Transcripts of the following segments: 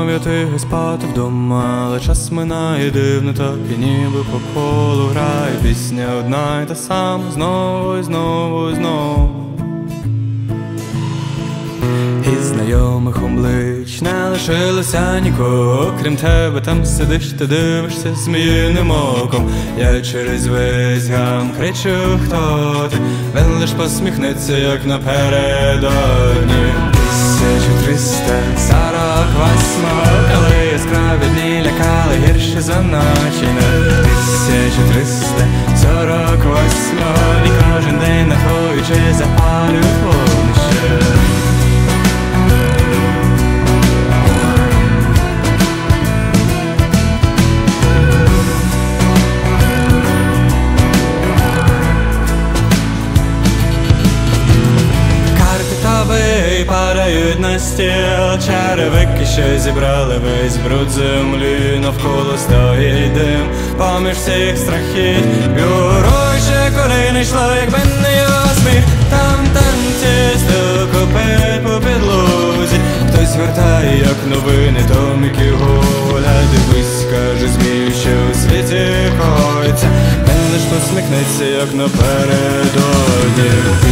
мав я тихо спати вдома, але час минає дивно, так і ніби по колу грає пісня одна й та сама, знову і знову і знову. Із знайомих облич не лишилося нікого, крім тебе, там сидиш, ти дивишся зміїним оком. Я через весь гам кричу, хто ти? Він лиш посміхнеться, як напередодні. 1348, коли яскраві дні лякали гірші за ночі. 1348, і кожен день на твої очі запалюють вогнище. Падають на стіл черевики, що зібрали весь бруд землі. Навколо стоїть дим поміж всіх страхів. Юрой ще коли не йшло, якби не його сміх. Там танці стукопить по підлозі. Хтось вертає, як новини, томики гуля. Дивись, каже змій, що у світі коїться. Він лиш посміхнеться, як напередодні.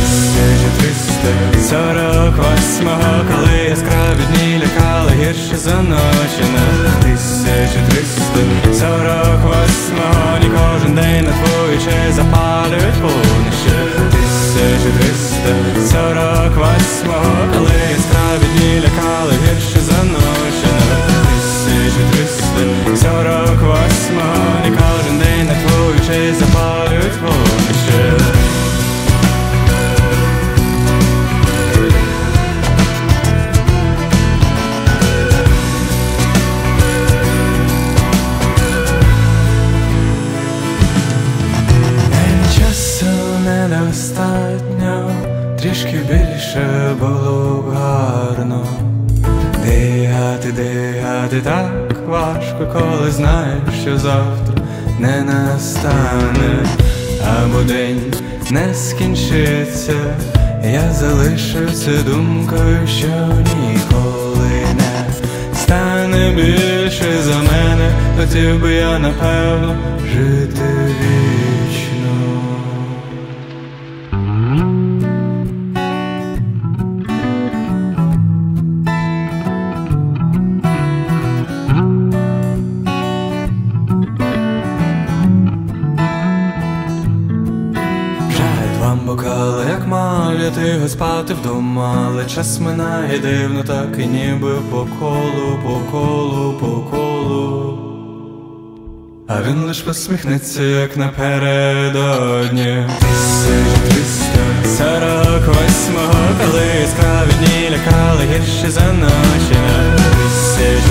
1348, коли яскраві дні лякали гірші за ночі. 1348, і кожен день на твої очі запалюють вогнище. 1348, коли яскраві дні лякали гірші за ночі. 1348, і кожен день на твої очі запалюють вогнище. Недостатньо, трішки більше було б гарно. Дихати так важко, коли знаєш, що завтра не настане, або день не скінчиться. Я залишився думкою, що ніколи не стане більше за мене. Хотів би я, напевно, жити вічно. Бокали, як мав я тихо спати вдома, але час минає дивно, так і ніби по колу, по колу, по колу. А він лиш посміхнеться, як напередодні. 1348, коли яскраві дні лякали гірші за ночі.